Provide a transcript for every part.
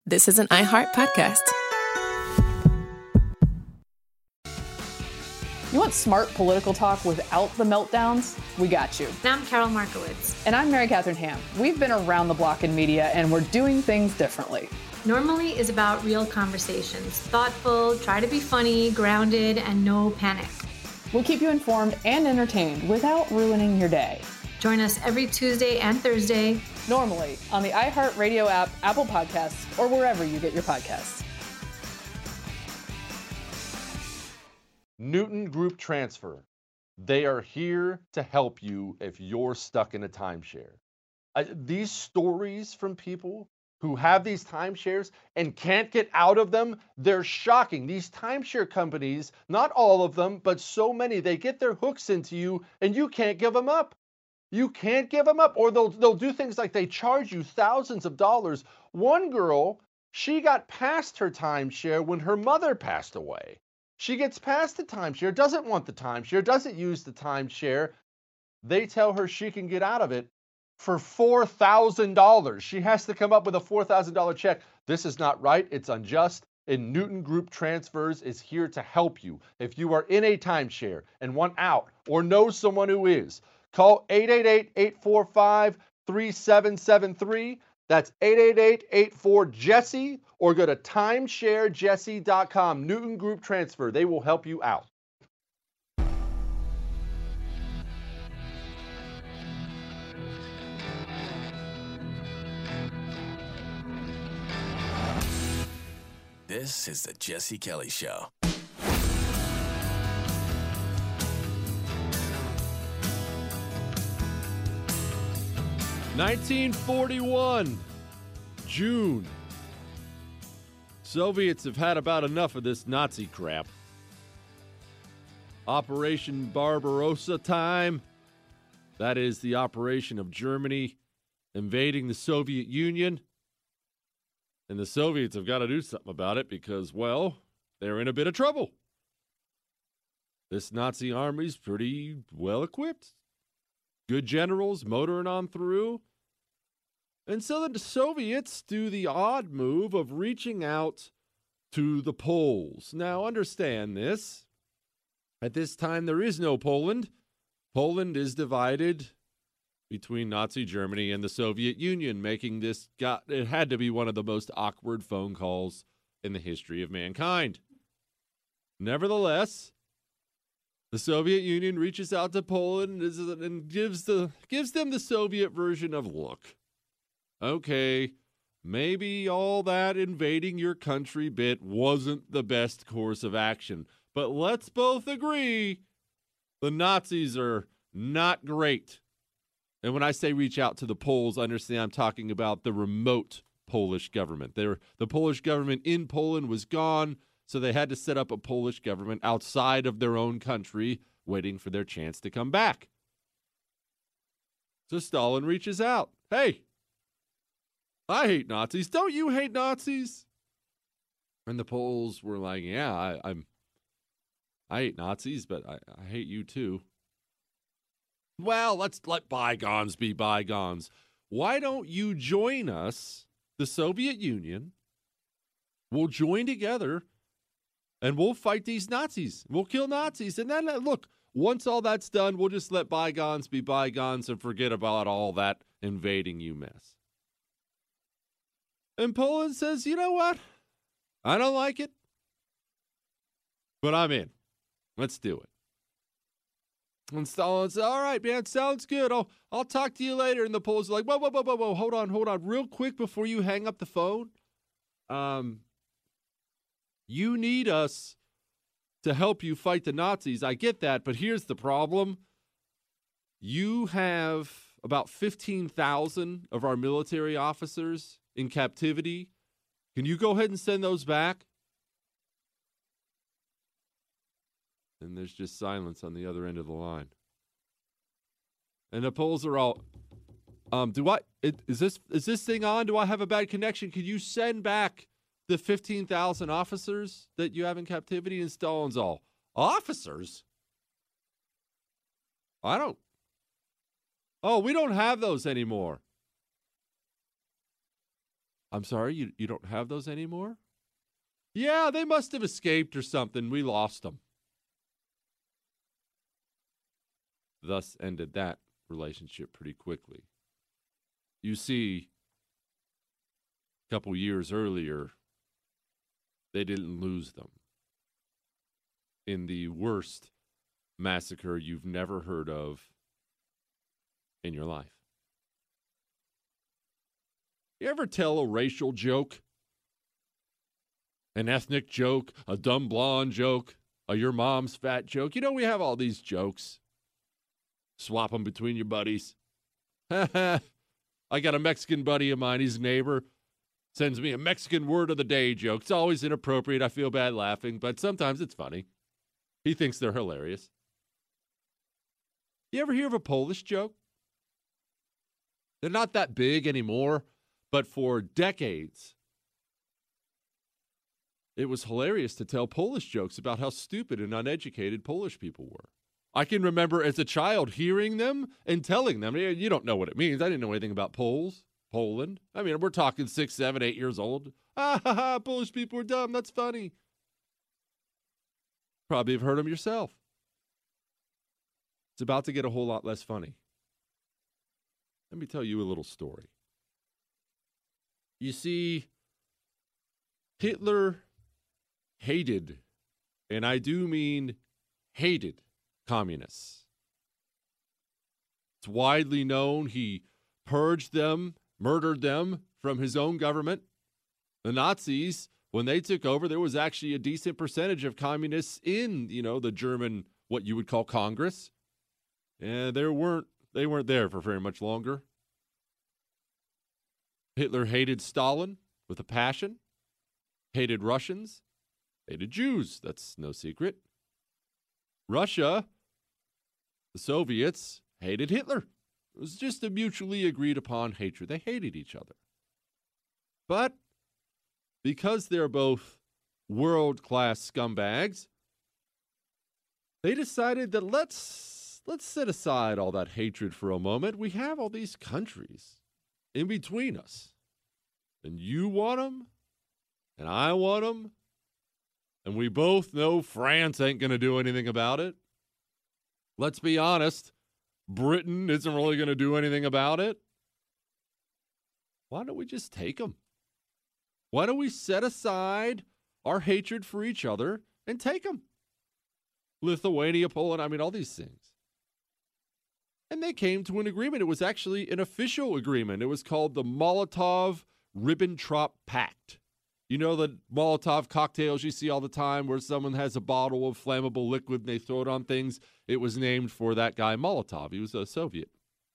This is an iHeart podcast. You want smart political talk without the meltdowns? We got you. And I'm Carol Markowitz. And I'm Mary Catherine Ham. We've been around the block in media, and we're doing things differently. Normally is about real conversations. Thoughtful, try to be funny, grounded, and no panic. We'll keep you informed and entertained without ruining your day. Join us every Tuesday and Thursday. Normally on the iHeartRadio app, Apple Podcasts, or wherever you get your podcasts. Newton Group Transfer. They are here to help you if you're stuck in a timeshare. These stories from people who have these timeshares and can't get out of them, they're shocking. These timeshare companies, not all of them, but so many, they get their hooks into you and you can't give them up. You can't give them up, or they'll do things like they charge you thousands of dollars. One girl, she got past her timeshare when her mother passed away. She gets past the timeshare, doesn't want the timeshare, doesn't use the timeshare. They tell her she can get out of it for $4,000. She has to come up with a $4,000 check. This is not right. It's unjust. And Newton Group Transfers is here to help you. If you are in a timeshare and want out or know someone who is, call 888-845-3773. That's 888-84-JESSE, or go to timesharejesse.com. Newton Group Transfer. They will help you out. This is the Jesse Kelly Show. (1941) June. Soviets have had about enough of this Nazi crap. Operation Barbarossa time. That is the operation of Germany invading the Soviet Union. And the Soviets have got to do something about it because, well, they're in a bit of trouble. This Nazi army's pretty well equipped. Good generals motoring on through. And so the Soviets do the odd move of reaching out to the Poles. Now, understand this. At this time, there is no Poland. Poland is divided between Nazi Germany and the Soviet Union, making this, it had to be one of the most awkward phone calls in the history of mankind. Nevertheless, the Soviet Union reaches out to Poland and gives them the Soviet version of, look, okay, maybe all that invading your country bit wasn't the best course of action, but let's both agree the Nazis are not great. And when I say reach out to the Poles, understand I'm talking about the remote Polish government. The Polish government in Poland was gone, so they had to set up a Polish government outside of their own country, waiting for their chance to come back. So Stalin reaches out. Hey, I hate Nazis. Don't you hate Nazis? And the Poles were like, yeah, I hate Nazis, but I hate you too. Well, let's let bygones be bygones. Why don't you join us, the Soviet Union? We'll join together and we'll fight these Nazis. We'll kill Nazis. And then, look, once all that's done, we'll just let bygones be bygones and forget about all that invading you mess. And Poland says, you know what? I don't like it, but I'm in. Let's do it. And Stalin said, all right, man, sounds good. I'll talk to you later. And the Poles are like, whoa, hold on. Real quick before you hang up the phone. You need us to help you fight the Nazis. I get that, but here's the problem. You have about 15,000 of our military officers in captivity. Can you go ahead and send those back? And there's just silence on the other end of the line. And the Poles are all, is this thing on? Do I have a bad connection? Can you send back the 15,000 officers that you have in captivity? And Stalin's all, officers? We don't have those anymore. I'm sorry, you don't have those anymore? Yeah, they must have escaped or something. We lost them. Thus ended that relationship pretty quickly. You see, a couple years earlier, they didn't lose them in the worst massacre you've never heard of in your life. You ever tell a racial joke? An ethnic joke? A dumb blonde joke? A your mom's fat joke? You know, we have all these jokes. Swap them between your buddies. I got a Mexican buddy of mine, his neighbor, sends me a Mexican word of the day joke. It's always inappropriate. I feel bad laughing, but sometimes it's funny. He thinks they're hilarious. You ever hear of a Polish joke? They're not that big anymore, but for decades, it was hilarious to tell Polish jokes about how stupid and uneducated Polish people were. I can remember as a child hearing them and telling them, you don't know what it means. I didn't know anything about Poland. I mean, we're talking 6, 7, 8 years old. Polish people are dumb. That's funny. Probably have heard them yourself. It's about to get a whole lot less funny. Let me tell you a little story. You see, Hitler hated, and I do mean hated, communists. It's widely known he purged them, murdered them from his own government. The Nazis, when they took over, there was actually a decent percentage of communists in, the German, what you would call Congress. And they weren't there for very much longer. Hitler hated Stalin with a passion, hated Russians, hated Jews. That's no secret. Russia, the Soviets, hated Hitler. It was just a mutually agreed upon hatred. They hated each other. But because they're both world-class scumbags, they decided that let's set aside all that hatred for a moment. We have all these countries in between us. And you want them, and I want them, and we both know France ain't going to do anything about it. Let's be honest, Britain isn't really going to do anything about it. Why don't we just take them? Why don't we set aside our hatred for each other and take them? Lithuania, Poland, all these things. And they came to an agreement. It was actually an official agreement. It was called the Molotov-Ribbentrop Pact. You know the Molotov cocktails you see all the time where someone has a bottle of flammable liquid and they throw it on things? It was named for that guy Molotov. He was a Soviet.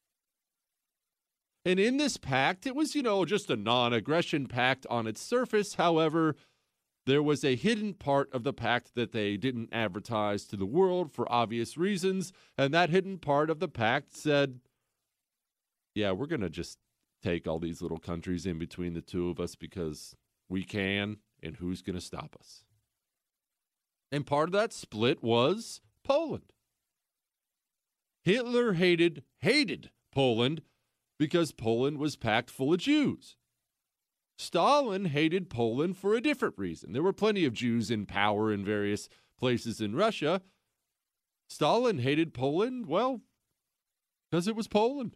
And in this pact, it was, just a non-aggression pact on its surface. However, there was a hidden part of the pact that they didn't advertise to the world for obvious reasons. And that hidden part of the pact said, yeah, we're going to just take all these little countries in between the two of us because we can, and who's going to stop us? And part of that split was Poland. Hitler hated Poland because Poland was packed full of Jews. Stalin hated Poland for a different reason. There were plenty of Jews in power in various places in Russia. Stalin hated Poland, well, because it was Poland.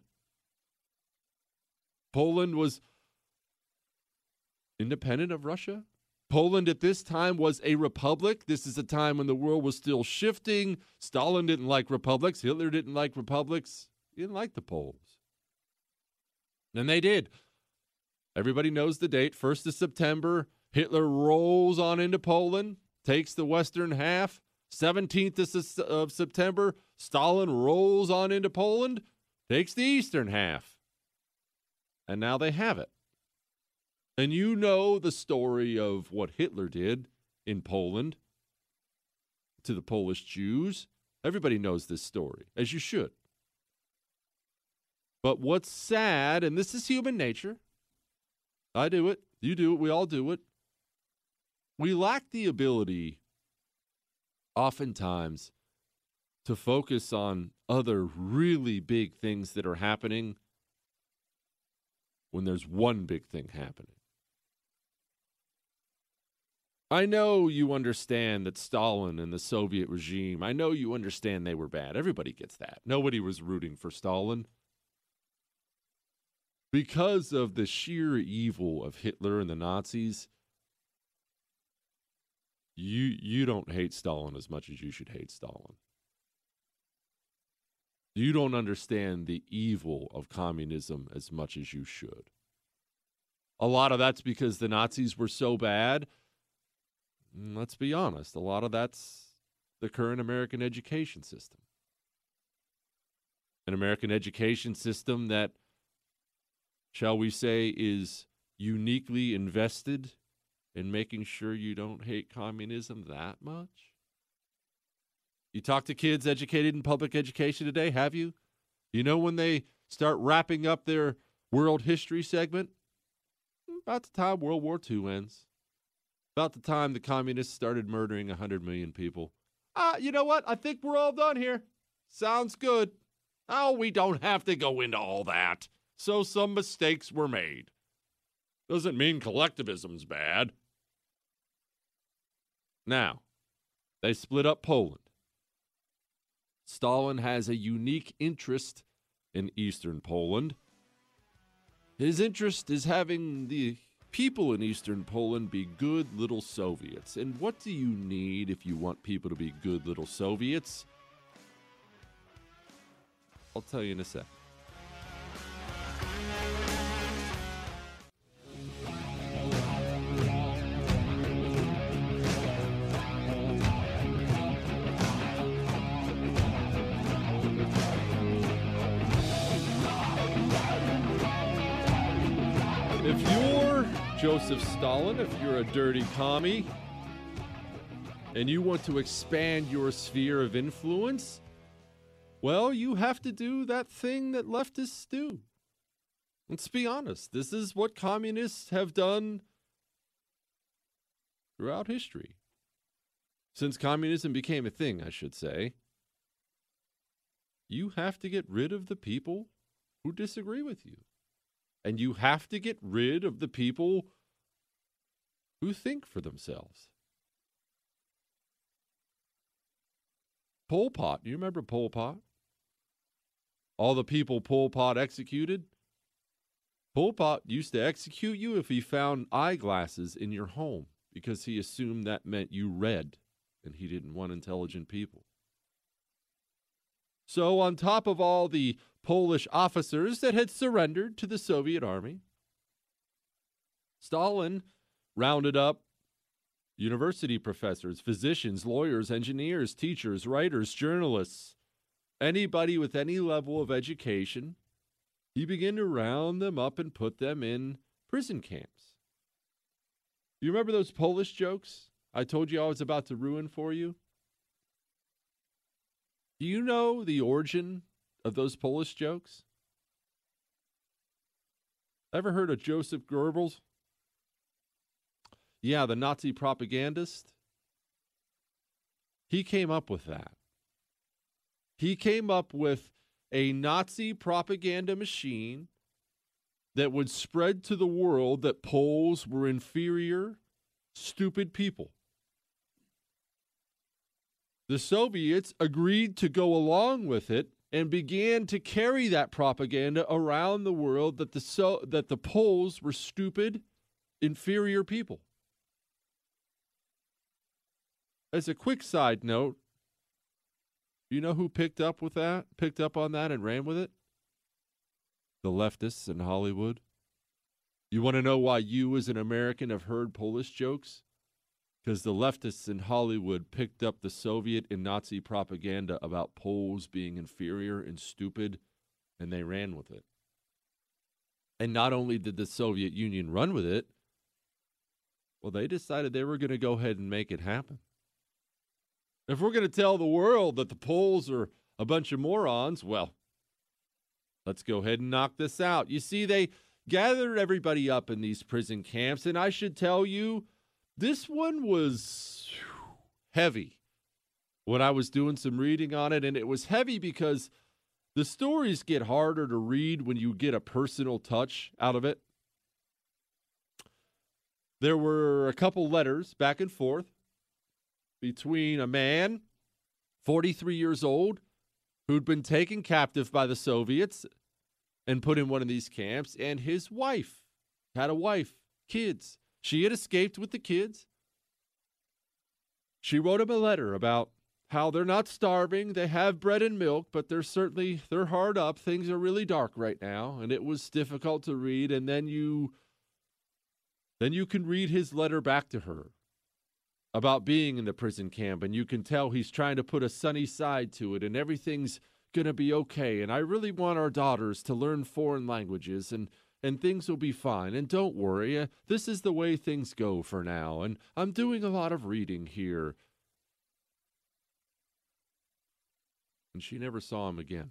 Poland was independent of Russia. Poland at this time was a republic. This is a time when the world was still shifting. Stalin didn't like republics. Hitler didn't like republics. He didn't like the Poles. And they did. Everybody knows the date, 1st of September. Hitler rolls on into Poland, takes the western half. 17th of September, Stalin rolls on into Poland, takes the eastern half. And now they have it. And you know the story of what Hitler did in Poland to the Polish Jews. Everybody knows this story, as you should. But what's sad, and this is human nature, I do it, you do it, we all do it. We lack the ability, oftentimes, to focus on other really big things that are happening when there's one big thing happening. I know you understand that Stalin and the Soviet regime, I know you understand they were bad. Everybody gets that. Nobody was rooting for Stalin. Because of the sheer evil of Hitler and the Nazis, you don't hate Stalin as much as you should hate Stalin. You don't understand the evil of communism as much as you should. A lot of that's because the Nazis were so bad. Let's be honest, a lot of that's the current American education system. An American education system that, shall we say, is uniquely invested in making sure you don't hate communism that much. You talk to kids educated in public education today, have you? You know when they start wrapping up their world history segment? About the time World War II ends. About the time the communists started murdering 100 million people. You know what? I think we're all done here. Sounds good. Oh, we don't have to go into all that. So some mistakes were made. Doesn't mean collectivism's bad. Now, they split up Poland. Stalin has a unique interest in Eastern Poland. His interest is having the people in Eastern Poland be good little Soviets. And what do you need if you want people to be good little Soviets? I'll tell you in a sec. If you're Joseph Stalin, if you're a dirty commie, and you want to expand your sphere of influence, well, you have to do that thing that leftists do. Let's be honest. This is what communists have done throughout history. Since communism became a thing, I should say, you have to get rid of the people who disagree with you. And you have to get rid of the people who think for themselves. Pol Pot, do you remember Pol Pot? All the people Pol Pot executed? Pol Pot used to execute you if he found eyeglasses in your home because he assumed that meant you read and he didn't want intelligent people. So on top of all the Polish officers that had surrendered to the Soviet army, Stalin rounded up university professors, physicians, lawyers, engineers, teachers, writers, journalists, anybody with any level of education. He began to round them up and put them in prison camps. You remember those Polish jokes I told you I was about to ruin for you? Do you know the origin of those Polish jokes? Ever heard of Joseph Goebbels? Yeah, the Nazi propagandist. He came up with that. He came up with a Nazi propaganda machine that would spread to the world that Poles were inferior, stupid people. The Soviets agreed to go along with it and began to carry that propaganda around the world that the Poles were stupid, inferior people. As a quick side note, you know who picked up on that and ran with it? The leftists in Hollywood. You want to know why you as an American have heard Polish jokes? Because the leftists in Hollywood picked up the Soviet and Nazi propaganda about Poles being inferior and stupid, and they ran with it. And not only did the Soviet Union run with it, well, they decided they were going to go ahead and make it happen. If we're going to tell the world that the Poles are a bunch of morons, well, let's go ahead and knock this out. You see, they gathered everybody up in these prison camps, and I should tell you, this one was heavy when I was doing some reading on it, and it was heavy because the stories get harder to read when you get a personal touch out of it. there were a couple letters back and forth between a man, 43 years old, who'd been taken captive by the Soviets and put in one of these camps, and his wife. Had a wife, kids. She had escaped with the kids. She wrote him a letter about how they're not starving, they have bread and milk, but they're hard up. Things are really dark right now, and it was difficult to read. And then you can read his letter back to her about being in the prison camp, and you can tell he's trying to put a sunny side to it, and everything's going to be okay. And I really want our daughters to learn foreign languages, and things will be fine. And don't worry, this is the way things go for now. And I'm doing a lot of reading here. And she never saw him again.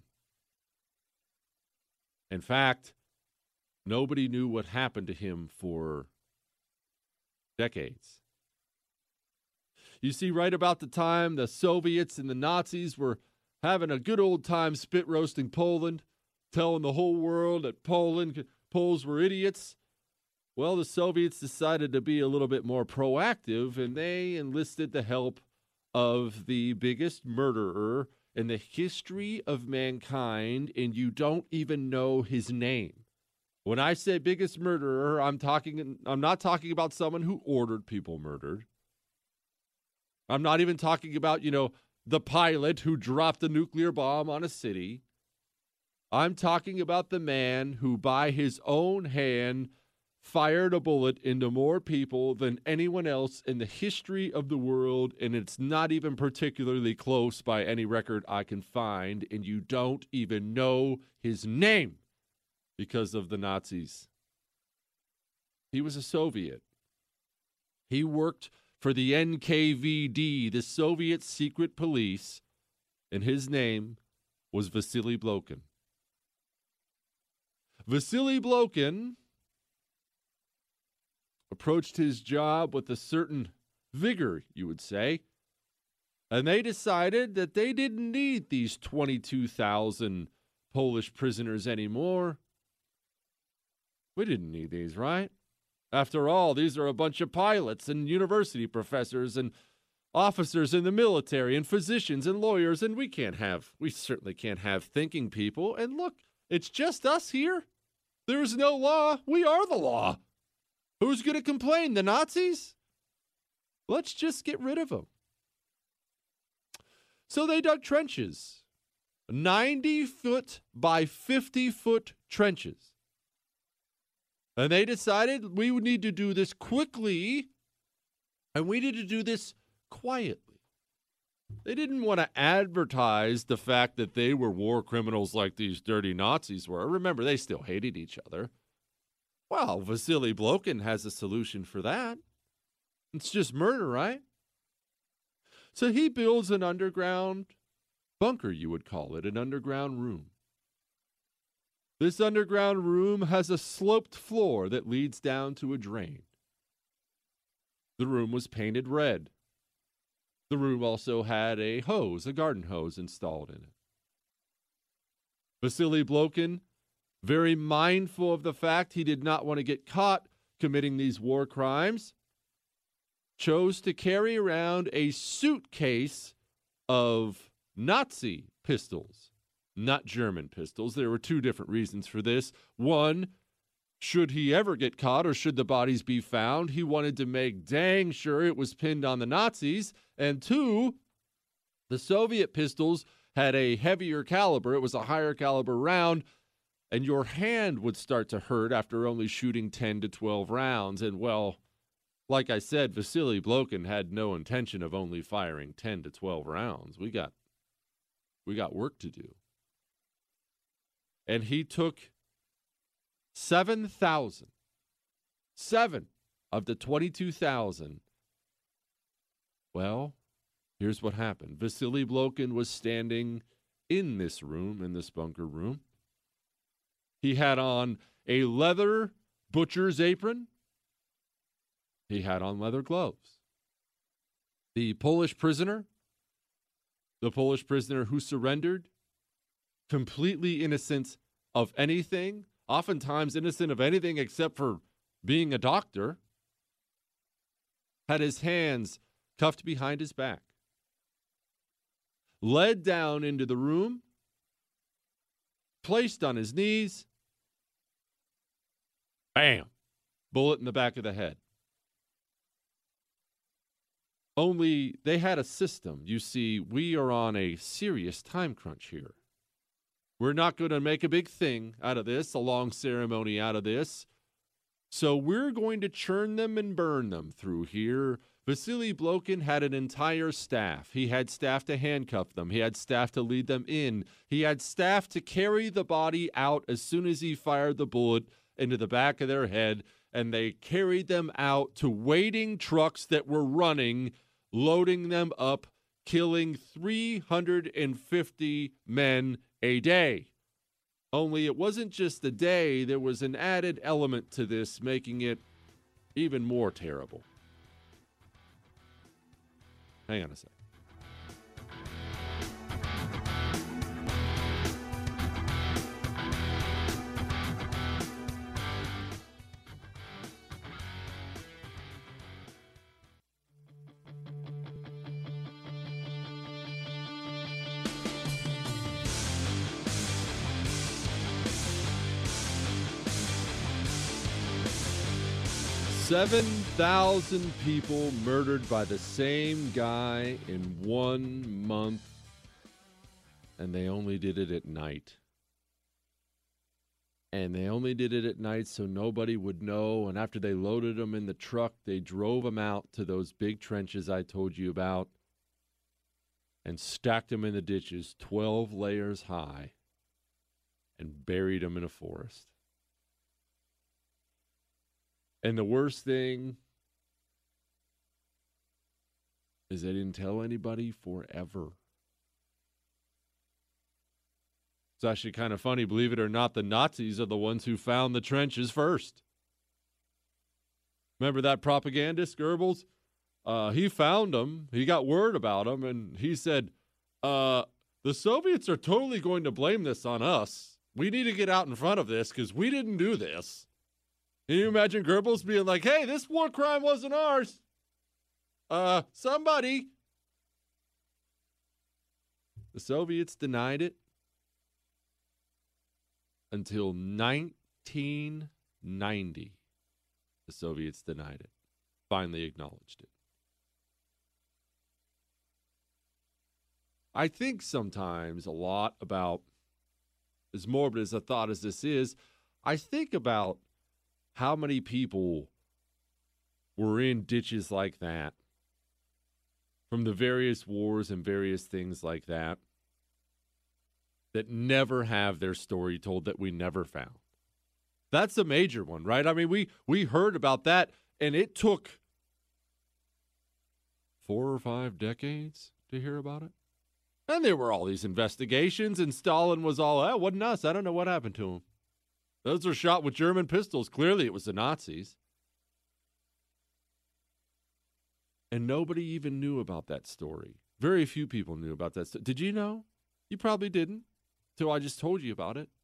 In fact, nobody knew what happened to him for decades. You see, right about the time the Soviets and the Nazis were having a good old time spit roasting Poland, telling the whole world that Poles were idiots, well, the Soviets decided to be a little bit more proactive, and they enlisted the help of the biggest murderer in the history of mankind, and you don't even know his name. When I say biggest murderer, I'm not talking about someone who ordered people murdered. I'm not even talking about, the pilot who dropped a nuclear bomb on a city. I'm talking about the man who, by his own hand, fired a bullet into more people than anyone else in the history of the world, and it's not even particularly close by any record I can find, and you don't even know his name because of the Nazis. He was a Soviet. He worked for the NKVD, the Soviet secret police, and his name was Vasily Blokhin. Vasily Blokhin approached his job with a certain vigor, you would say, and they decided that they didn't need these 22,000 Polish prisoners anymore. We didn't need these, right? After all, these are a bunch of pilots and university professors and officers in the military and physicians and lawyers, and we certainly can't have thinking people. And look, it's just us here. There's no law. We are the law. Who's going to complain? The Nazis? Let's just get rid of them. So they dug trenches, 90-foot by 50-foot trenches. And they decided we would need to do this quickly, and we need to do this quietly. They didn't want to advertise the fact that they were war criminals like these dirty Nazis were. Remember, they still hated each other. Well, Vasily Blokhin has a solution for that. It's just murder, right? So he builds an underground bunker, you would call it, an underground room. This underground room has a sloped floor that leads down to a drain. The room was painted red. The room also had a garden hose installed in it. Vasily Blokhin, very mindful of the fact he did not want to get caught committing these war crimes, chose to carry around a suitcase of Nazi pistols, not German pistols. There were two different reasons for this. One, should he ever get caught or should the bodies be found, he wanted to make dang sure it was pinned on the Nazis. And two, the Soviet pistols had a heavier caliber. It was a higher caliber round, and your hand would start to hurt after only shooting 10 to 12 rounds. And, well, like I said, Vasily Blokhin had no intention of only firing 10 to 12 rounds. We got work to do. And he took 7,000. 7 of the 22,000. Well, here's what happened. Vasily Blokhin was standing in this room, in this bunker room. He had on a leather butcher's apron. He had on leather gloves. The Polish prisoner who surrendered, completely innocent of anything, oftentimes innocent of anything except for being a doctor, had his hands cuffed behind his back, led down into the room, placed on his knees, bam, bullet in the back of the head. Only they had a system. You see, we are on a serious time crunch here. We're not going to make a big thing out of this, a long ceremony out of this. So we're going to churn them and burn them through here. Vasily Blokhin had an entire staff. He had staff to handcuff them. He had staff to lead them in. He had staff to carry the body out as soon as he fired the bullet into the back of their head. And they carried them out to waiting trucks that were running, loading them up, killing 350 men a day. Only it wasn't just a day. There was an added element to this, making it even more terrible. Hang on a sec. Seven 7,000 people murdered by the same guy in 1 month, and they only did it at night. And they only did it at night so nobody would know. And after they loaded them in the truck, they drove them out to those big trenches I told you about and stacked them in the ditches 12 layers high and buried them in a forest. And the worst thing is they didn't tell anybody forever. It's actually kind of funny, believe it or not, the Nazis are the ones who found the trenches first. Remember that propagandist, Goebbels? He found them. He got word about them, and he said, the Soviets are totally going to blame this on us. We need to get out in front of this because we didn't do this. Can you imagine Goebbels being like, hey, this war crime wasn't ours? Somebody. The Soviets denied it until 1990. The Soviets denied it, finally acknowledged it. I think sometimes a lot about, as morbid as a thought as this is, I think about how many people were in ditches like that from the various wars and various things like that that never have their story told, that we never found. That's a major one, right? I mean, we heard about that, and it took 4 or 5 decades to hear about it. And there were all these investigations, and Stalin was all, it wasn't us. I don't know what happened to him. Those were shot with German pistols. Clearly, it was the Nazis. And nobody even knew about that story. Very few people knew about that. Did you know? You probably didn't, till I just told you about it.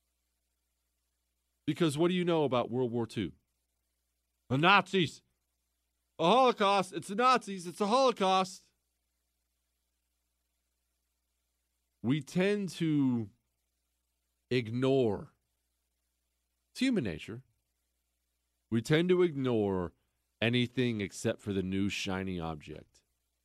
Because what do you know about World War II? The Nazis. A Holocaust. It's the Nazis. It's a Holocaust. We tend to ignore. It's human nature. We tend to ignore anything except for the new shiny object.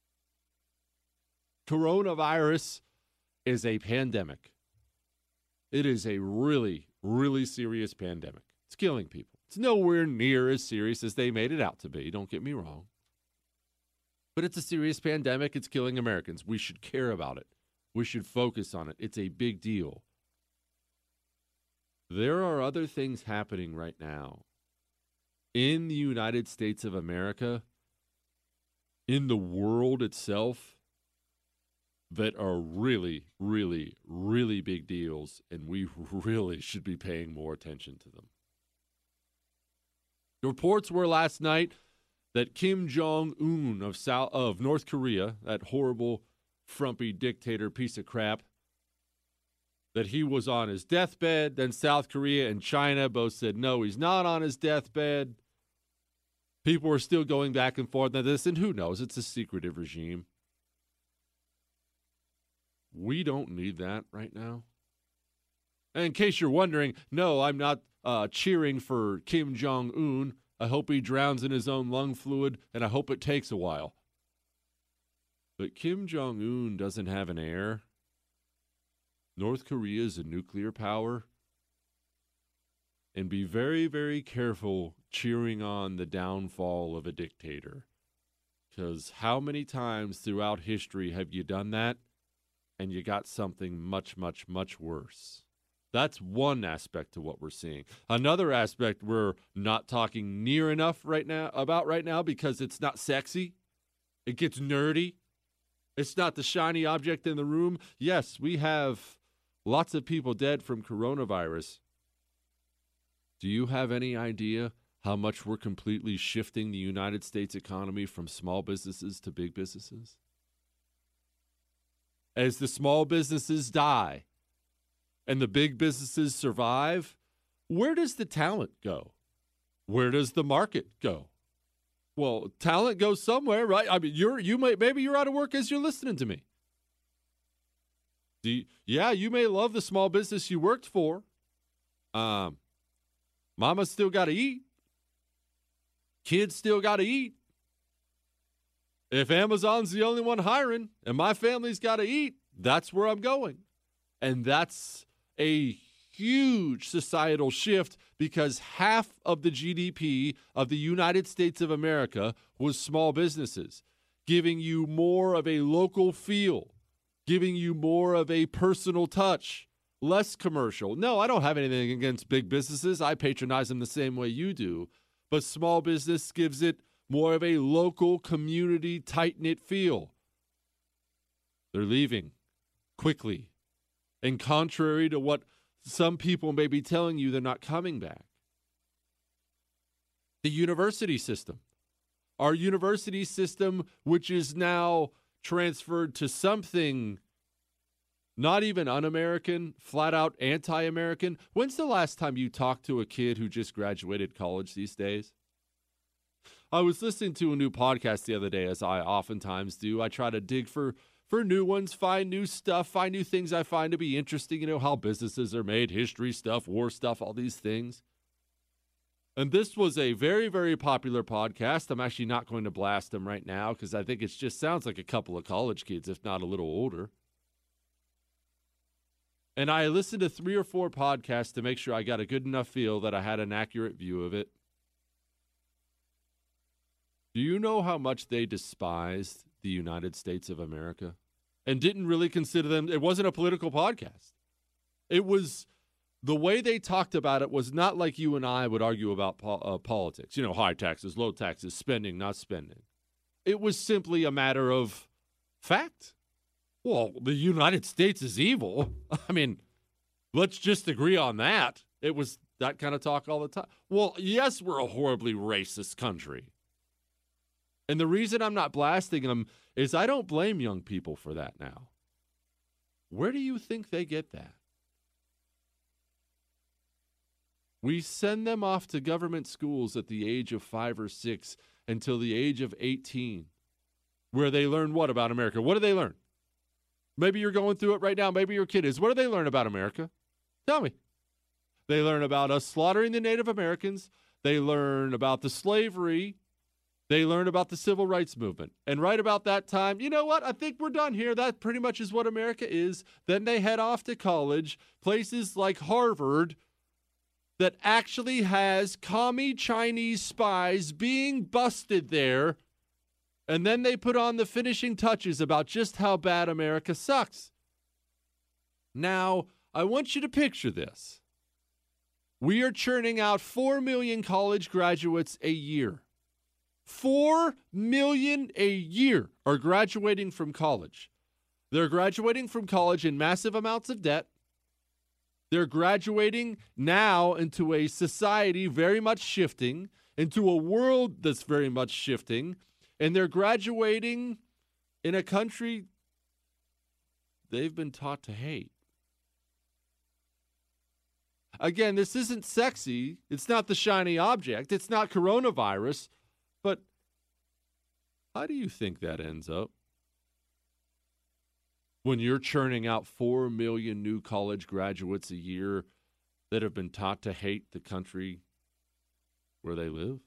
Coronavirus is a pandemic. It is a really, really serious pandemic. It's killing people. It's nowhere near as serious as they made it out to be. Don't get me wrong. But it's a serious pandemic. It's killing Americans. We should care about it. We should focus on it. It's a big deal. There are other things happening right now in the United States of America, in the world itself, that are really, really, really big deals, and we really should be paying more attention to them. The reports were last night that Kim Jong-un of North Korea, that horrible, frumpy dictator piece of crap, that he was on his deathbed. Then South Korea and China both said, no, he's not on his deathbed. People are still going back and forth on this, and who knows? It's a secretive regime. We don't need that right now. And in case you're wondering, no, I'm not cheering for Kim Jong-un. I hope he drowns in his own lung fluid, and I hope it takes a while. But Kim Jong-un doesn't have an heir. North Korea is a nuclear power. And be very, very careful cheering on the downfall of a dictator. Because how many times throughout history have you done that and you got something much, much, much worse? That's one aspect to what we're seeing. Another aspect we're not talking near enough right now because it's not sexy. It gets nerdy. It's not the shiny object in the room. Yes, we have lots of people dead from coronavirus. Do you have any idea how much we're completely shifting the United States economy from small businesses to big businesses? As the small businesses die and the big businesses survive, where does the talent go? Where does the market go? Well, talent goes somewhere, right? I mean, maybe you're out of work as you're listening to me. You may love the small business you worked for. Mama's still got to eat. Kids still got to eat. If Amazon's the only one hiring and my family's got to eat, that's where I'm going. And that's a huge societal shift because half of the GDP of the United States of America was small businesses, giving you more of a local feel, giving you more of a personal touch, less commercial. No, I don't have anything against big businesses. I patronize them the same way you do. But small business gives it more of a local, community, tight-knit feel. They're leaving quickly. And contrary to what some people may be telling you, they're not coming back. The university system. Our university system, which is now transferred to something not even un-American, flat out anti-American. When's the last time you talked to a kid who just graduated college these days? I was listening to a new podcast the other day, as I oftentimes do. I try to dig for new ones, find new stuff, find new things I find to be interesting. You know, how businesses are made, history stuff, war stuff, all these things. And this was a very, very popular podcast. I'm actually not going to blast them right now because I think it just sounds like a couple of college kids, if not a little older. And I listened to 3 or 4 podcasts to make sure I got a good enough feel that I had an accurate view of it. Do you know how much they despised the United States of America and didn't really consider them? It wasn't a political podcast. It was, the way they talked about it was not like you and I would argue about politics. You know, high taxes, low taxes, spending, not spending. It was simply a matter of fact. Well, the United States is evil. I mean, let's just agree on that. It was that kind of talk all the time. Well, yes, we're a horribly racist country. And the reason I'm not blasting them is I don't blame young people for that now. Where do you think they get that? We send them off to government schools at the age of 5 or 6 until the age of 18, where they learn what about America? What do they learn? Maybe you're going through it right now. Maybe your kid is. What do they learn about America? Tell me. They learn about us slaughtering the Native Americans. They learn about the slavery. They learn about the civil rights movement. And right about that time, you know what? I think we're done here. That pretty much is what America is. Then they head off to college, places like Harvard, that actually has commie Chinese spies being busted there. And then they put on the finishing touches about just how bad America sucks. Now, I want you to picture this. We are churning out 4 million college graduates a year. 4 million a year are graduating from college. They're graduating from college in massive amounts of debt. They're graduating now into a society very much shifting, into a world that's very much shifting. And they're graduating in a country they've been taught to hate. Again, this isn't sexy. It's not the shiny object. It's not coronavirus. How do you think that ends up? When you're churning out 4 million new college graduates a year that have been taught to hate the country where they live?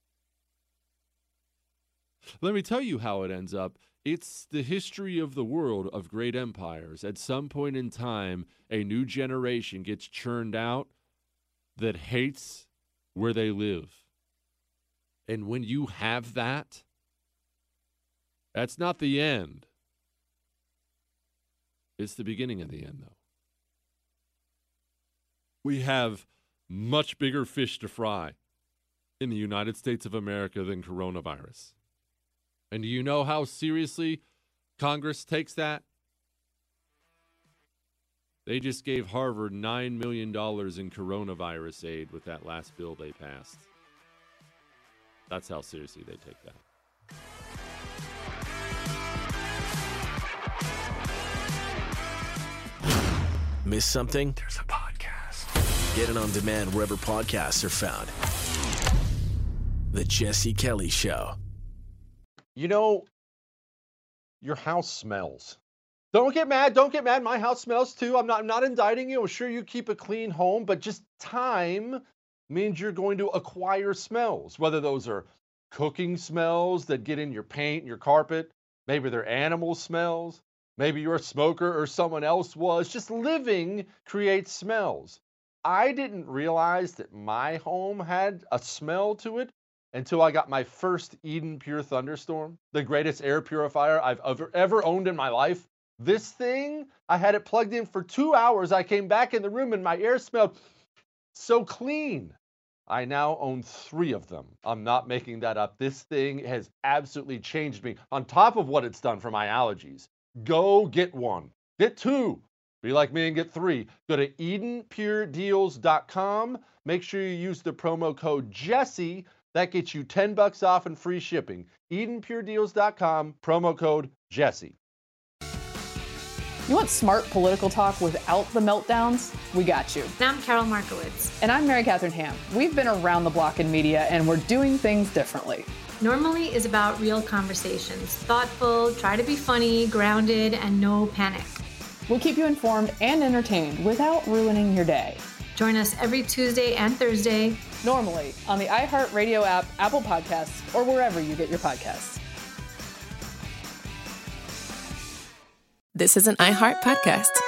Let me tell you how it ends up. It's the history of the world of great empires. At some point in time, a new generation gets churned out that hates where they live. And when you have that, that's not the end. It's the beginning of the end, though. We have much bigger fish to fry in the United States of America than coronavirus. And do you know how seriously Congress takes that? They just gave Harvard $9 million in coronavirus aid with that last bill they passed. That's how seriously they take that. Miss something? There's a podcast. Get it on demand wherever podcasts are found. The Jesse Kelly Show. You know, your house smells. Don't get mad. Don't get mad. My house smells too. I'm not indicting you. I'm sure you keep a clean home, but just time means you're going to acquire smells, whether those are cooking smells that get in your paint and your carpet, maybe they're animal smells, maybe you're a smoker or someone else was. Just living creates smells. I didn't realize that my home had a smell to it until I got my first Eden Pure Thunderstorm, the greatest air purifier I've ever owned in my life. This thing, I had it plugged in for 2 hours. I came back in the room and my air smelled so clean. I now own 3 of them. I'm not making that up. This thing has absolutely changed me on top of what it's done for my allergies. Go get one. Get 2. Be like me and get 3. Go to EdenPureDeals.com. Make sure you use the promo code Jesse. That gets you $10 off and free shipping. EdenPureDeals.com, promo code Jesse. You want smart political talk without the meltdowns? We got you. And I'm Carol Markowitz. And I'm Mary Catherine Ham. We've been around the block in media, and we're doing things differently. Normally is about real conversations. Thoughtful, try to be funny, grounded, and no panic. We'll keep you informed and entertained without ruining your day. Join us every Tuesday and Thursday. Normally on the iHeartRadio app, Apple Podcasts, or wherever you get your podcasts. This is an iHeart podcast.